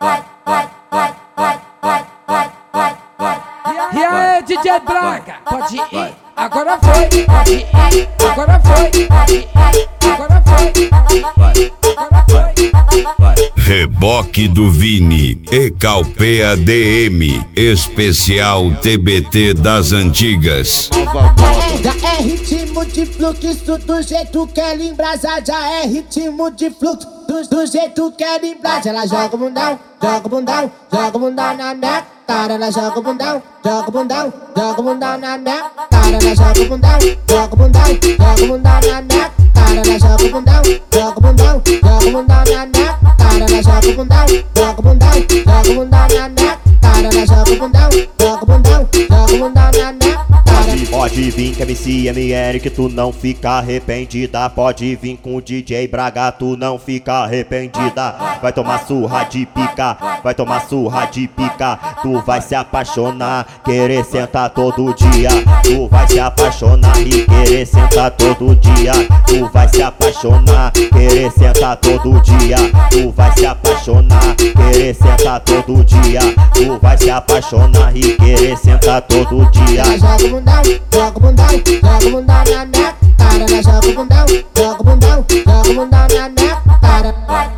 E aí, DJ Braga, pode ir, agora foi, pode ir, agora foi, pode ir, agora foi, agora foi. Reboque do Vini, Ecalpea DM, especial TBT das antigas. Já é ritmo de fluxo, do jeito que ela embrasa. Já é ritmo de fluxo, do jeito que ela embrasa. Ela joga o bundão, joga o bundão, joga o bundão na minha cara. Ela joga o bundão, joga o bundão, joga o bundão na minha cara. Ela joga o bundão, joga o bundão, joga o bundão na minha cara. Ela joga o bundão, joga o bundão, joga o bundão na minha cara. Ela joga o bundão, joga o bundão, joga o bundão na minha cara. Ela joga o bundão, joga o bundão, joga o bundão na minha cara. Pode vir com MC MR que tu não fica arrependida. Pode vir com o DJ Braga, tu não fica arrependida. Vai tomar surra de pica, vai tomar surra de pica. Tu vai se apaixonar, querer sentar todo dia. Tu vai se apaixonar e querer sentar todo dia. Tu vai se apaixonar, querer sentar todo dia. Tu vai se apaixonar, querer sentar todo dia. Tu vai se apaixonar e querer sentar todo dia. Joga o bundão, joga o bundão, joga o bundão na minha cara. Ela joga o bundão, joga o bundão, joga o bundão na minha cara.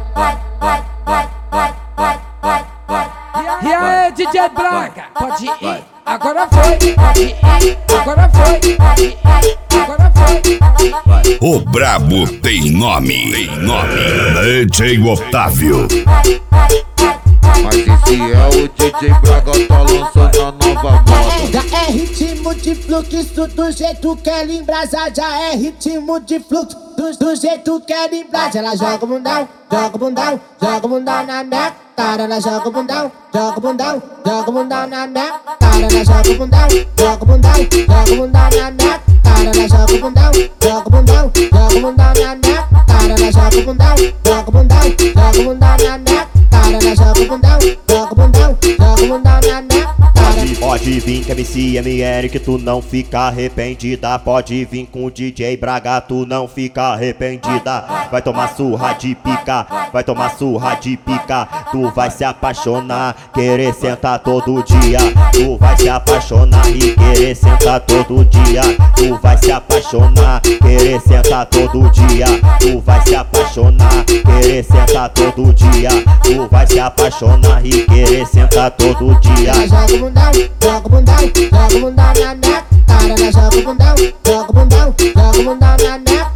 E aí, DJ Braga, pode ir, agora foi, pode ir, agora foi, pode ir, agora foi. O brabo tem nome, DJ Otávio. Mas esse é o DJ Braga, tá lançando a nova moda. Já é ritmo de fluxo, do jeito que ela embrasa. Já é ritmo de fluxo, do jeito que ela embrasa. Ela joga o bundão, joga o bundão, joga o bundão na minha cara. Ela joga o bundão, joga o bundão, joga o bundão na minha cara. Ela joga o bundão, joga o bundão, joga o bundão na minha cara. Ela joga o bundão, joga o bundão, joga o bundão na minha cara. Ela joga o bundão, joga o bundão, joga o bundão na minha cara. Ela joga o bundão, joga o bundão, joga o bundão na minha cara. Pode vir com MC MR que tu não fica arrependida. Pode vir com o DJ Braga, tu não fica arrependida. Vai tomar surra de pica, vai tomar surra de pica. Tu vai se apaixonar, querer sentar todo dia. Tu vai se apaixonar e querer sentar todo dia. Tu vai se apaixonar, querer sentar todo dia. Tu vai se apaixonar, querer sentar todo dia. Tu vai se apaixonar e querer sentar todo dia. Ela joga o bundão, joga o bundão, joga o bundão na minha cara. Ela joga o bundão, joga o bundão, joga o bundão na minha